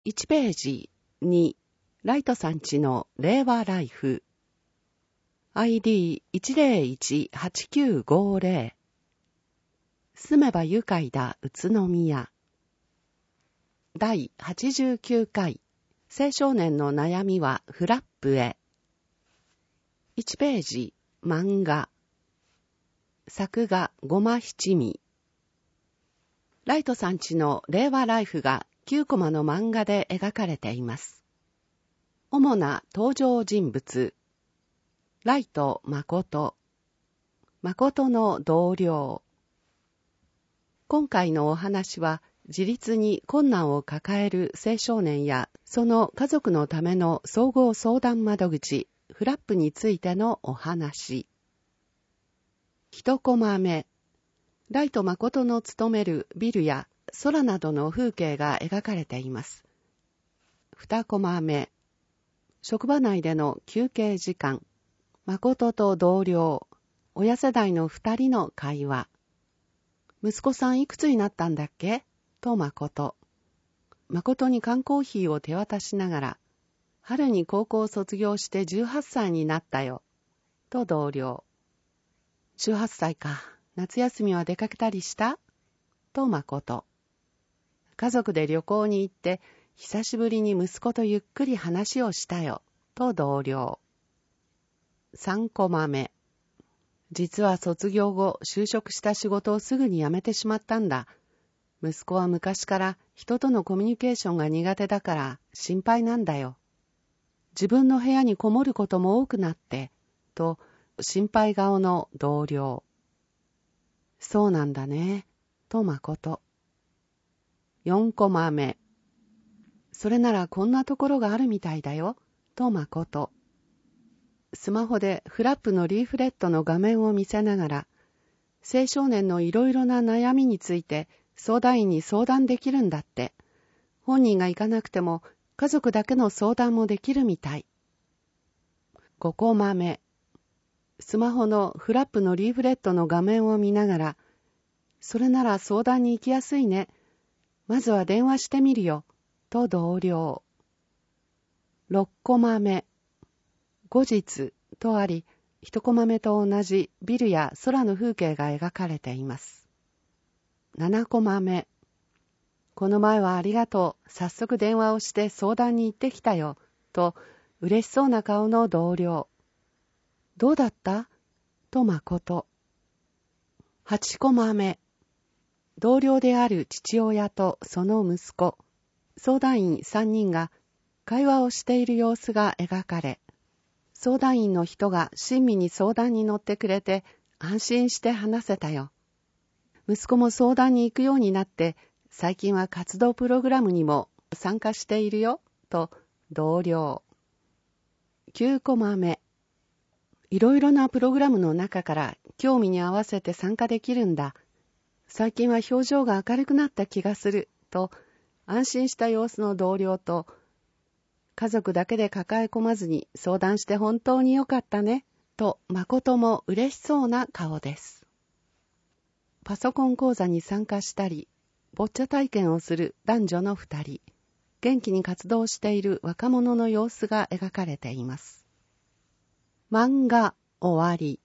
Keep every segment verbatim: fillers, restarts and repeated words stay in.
いちページにライトさんちの令和ライフ アイディーいちゼロいちはちきゅうごゼロ 住めば愉快だ宇都宮だいはちじゅうきゅうかい青少年の悩みはフラップへいちページ漫画作画ごま七味ライトさんちの令和ライフがきゅうコマの漫画で描かれています。主な登場人物ライト誠誠の同僚今回のお話は自立に困難を抱える青少年やその家族のための総合相談窓口フラップについてのお話一コマ目ライト誠の勤めるビルや空などの風景が描かれています。二コマ目職場内での休憩時間誠と同僚親世代の二人の会話息子さんいくつになったんだっけと誠誠に缶コーヒーを手渡しながら春に高校を卒業してじゅうはっさいになったよと同僚じゅうはっさいか夏休みは出かけたりしたと誠家族で旅行に行って久しぶりに息子とゆっくり話をしたよと同僚三コマ目実は卒業後就職した仕事をすぐに辞めてしまったんだ息子は昔から人とのコミュニケーションが苦手だから心配なんだよ自分の部屋にこもることも多くなってと心配顔の同僚そうなんだねと誠四コマ目それならこんなところがあるみたいだよと誠スマホでフラップのリーフレットの画面を見せながら青少年のいろいろな悩みについて相談員に相談できるんだって本人が行かなくても家族だけの相談もできるみたい五コマ目スマホのフラップのリーフレットの画面を見ながらそれなら相談に行きやすいねまずは電話してみるよ、と同僚。六コマ目。後日とあり、一コマ目と同じビルや空の風景が描かれています。七コマ目。この前はありがとう。早速電話をして相談に行ってきたよ、と嬉しそうな顔の同僚。どうだった?と誠。八コマ目。同僚である父親とその息子、相談員三人が会話をしている様子が描かれ、相談員の人が親身に相談に乗ってくれて安心して話せたよ。息子も相談に行くようになって、最近は活動プログラムにも参加しているよ、と同僚。九コマ目。いろいろなプログラムの中から興味に合わせて参加できるんだ。最近は表情が明るくなった気がする、と安心した様子の同僚と、家族だけで抱え込まずに相談して本当によかったね、と誠も嬉しそうな顔です。パソコン講座に参加したり、ボッチャ体験をする男女の二人、元気に活動している若者の様子が描かれています。漫画終わり。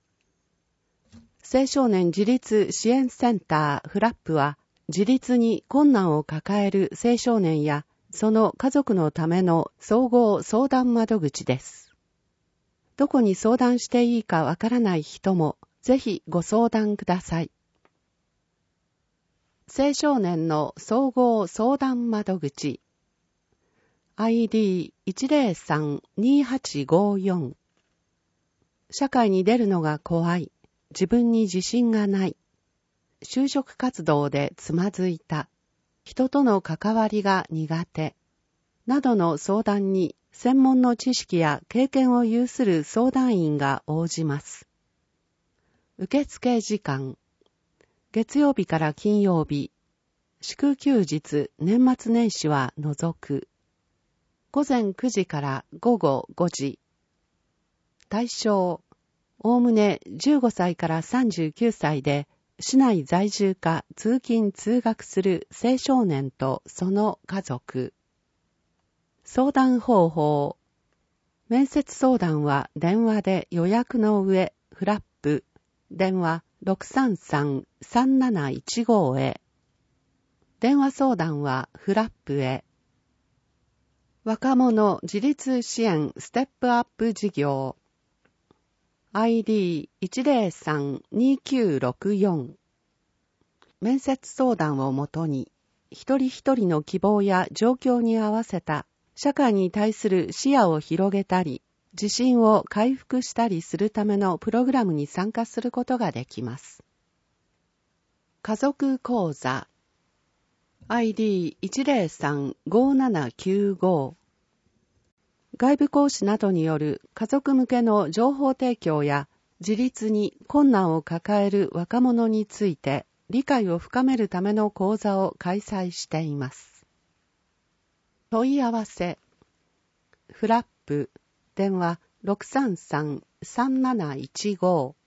青少年自立支援センターフラップは自立に困難を抱える青少年やその家族のための総合相談窓口です。どこに相談していいかわからない人もぜひご相談ください。青少年の総合相談窓口 アイディーいちゼロさんにはちごよん 社会に出るのが怖い自分に自信がない。就職活動でつまずいた。人との関わりが苦手。などの相談に専門の知識や経験を有する相談員が応じます。受付時間。月曜日から金曜日。祝休日、年末年始は除く。午前くじから午後ごじ。対象。おおむねじゅうごさいからさんじゅうきゅうさいで、市内在住か通勤通学する青少年とその家族。 相談方法。面接相談は電話で予約の上、フラップ、電話 ろくさんさん さんなないちご へ。電話相談はフラップへ。若者自立支援ステップアップ事業。アイディーいちゼロさん にきゅうろくよん。面接相談をもとに、一人一人の希望や状況に合わせた社会に対する視野を広げたり、自信を回復したりするためのプログラムに参加することができます。家族講座 アイディーいちゼロさん ごななきゅうご。外部講師などによる家族向けの情報提供や自立に困難を抱える若者について理解を深めるための講座を開催しています。問い合わせ。フラップ、電話 ろくさんさん さんなないちご。